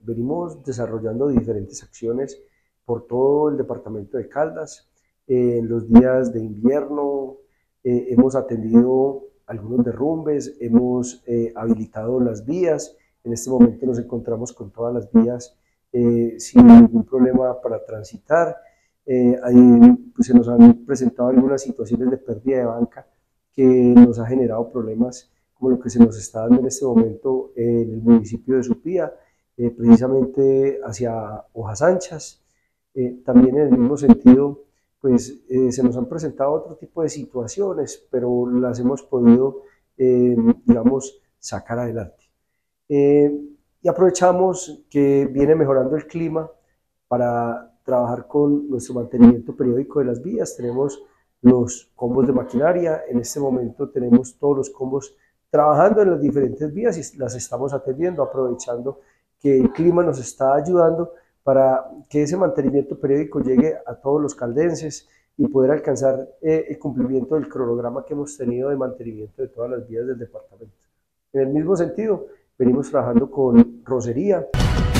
venimos desarrollando diferentes acciones por todo el departamento de Caldas. En los días de invierno hemos atendido algunos derrumbes, hemos habilitado las vías. En este momento nos encontramos con todas las vías sin ningún problema para transitar. Pues se nos han presentado algunas situaciones de pérdida de banca que nos ha generado problemas como lo que se nos está dando en este momento en el municipio de Supía, precisamente hacia Hojas Anchas. También en el mismo sentido, pues se nos han presentado otro tipo de situaciones, pero las hemos podido, digamos, sacar adelante. Y aprovechamos que viene mejorando el clima para trabajar con nuestro mantenimiento periódico de las vías. Tenemos los combos de maquinaria, en este momento tenemos todos los combos trabajando en las diferentes vías y las estamos atendiendo, aprovechando que el clima nos está ayudando para que ese mantenimiento periódico llegue a todos los caldenses y poder alcanzar el cumplimiento del cronograma que hemos tenido de mantenimiento de todas las vías del departamento. En el mismo sentido, venimos trabajando con Rocería,